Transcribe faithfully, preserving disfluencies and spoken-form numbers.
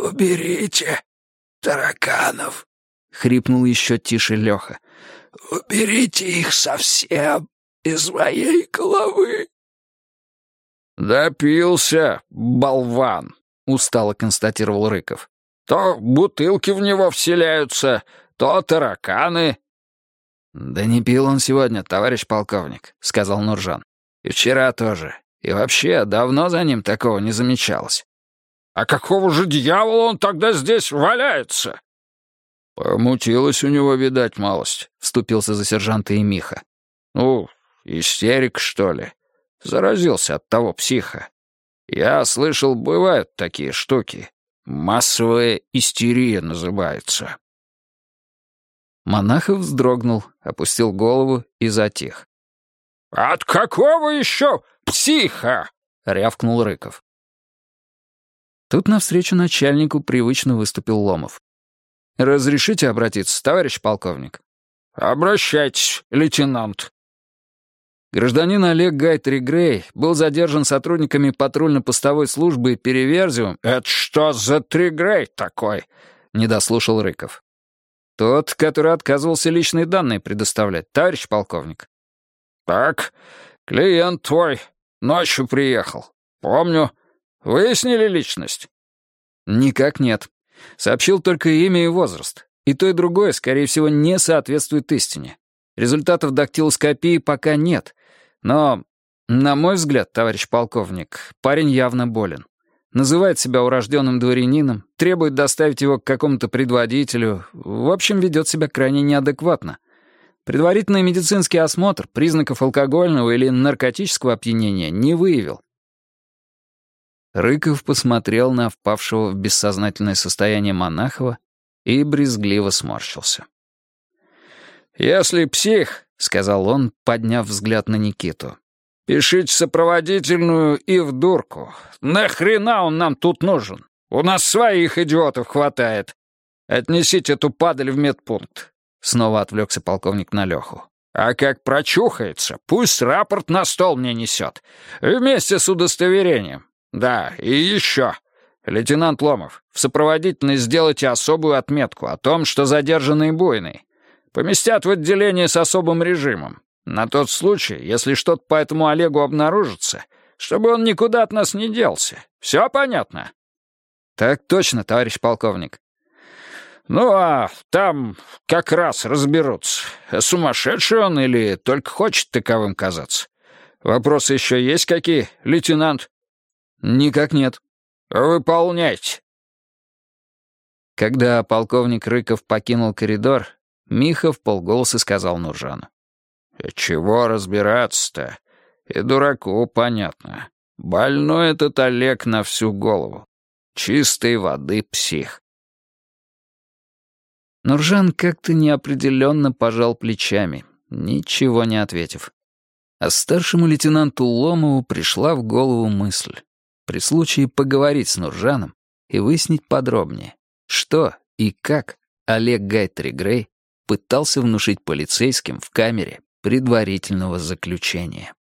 «Уберите тараканов», — хрипнул еще тише Леха. «Уберите их совсем из моей головы». «Допился, болван», — устало констатировал Рыков. «То бутылки в него вселяются, то тараканы». «Да не пил он сегодня, товарищ полковник», — сказал Нуржан. «И вчера тоже. И вообще, давно за ним такого не замечалось». «А какого же дьявола он тогда здесь валяется?» «Помутилась у него, видать, малость», — вступился за сержанта и Миха. «Ну, истерик, что ли? Заразился от того психа. Я слышал, бывают такие штуки. Массовая истерия называется». Монахов вздрогнул, опустил голову и затих. «От какого еще психа?» — рявкнул Рыков. Тут навстречу начальнику привычно выступил Ломов. «Разрешите обратиться, товарищ полковник?» «Обращайтесь, лейтенант». Гражданин Олег Гай Тригрей был задержан сотрудниками патрульно-постовой службы Переверзиум. «Это что за Тригрей такой?» — не дослушал Рыков. «Тот, который отказывался личные данные предоставлять, товарищ полковник». «Так, клиент твой ночью приехал. Помню. Выяснили личность?» «Никак нет. Сообщил только имя и возраст. И то, и другое, скорее всего, не соответствует истине. Результатов дактилоскопии пока нет. Но, на мой взгляд, товарищ полковник, парень явно болен. Называет себя урожденным дворянином, требует доставить его к какому-то предводителю. В общем, ведет себя крайне неадекватно. Предварительный медицинский осмотр признаков алкогольного или наркотического опьянения не выявил». Рыков посмотрел на впавшего в бессознательное состояние Монахова и брезгливо сморщился. «Если псих, — сказал он, подняв взгляд на Никиту, — пишите сопроводительную и в дурку. Нахрена он нам тут нужен? У нас своих идиотов хватает. Отнесите эту падаль в медпункт». Снова отвлекся полковник на Леху. «А как прочухается, пусть рапорт на стол мне несет. Вместе с удостоверением. Да, и еще. Лейтенант Ломов, в сопроводительной сделайте особую отметку о том, что задержанный буйный. Поместят в отделение с особым режимом. На тот случай, если что-то по этому Олегу обнаружится, чтобы он никуда от нас не делся. Все понятно?» «Так точно, товарищ полковник». «Ну, а там как раз разберутся, сумасшедший он или только хочет таковым казаться. Вопросы еще есть какие, лейтенант?» «Никак нет». «Выполняйте». Когда полковник Рыков покинул коридор, Миха вполголоса сказал Нуржану. «Чего разбираться-то? И дураку понятно. Больной этот Олег на всю голову. Чистой воды псих». Нуржан как-то неопределенно пожал плечами, ничего не ответив. А старшему лейтенанту Ломову пришла в голову мысль при случае поговорить с Нуржаном и выяснить подробнее, что и как Олег Гай Тригрей пытался внушить полицейским в камере предварительного заключения.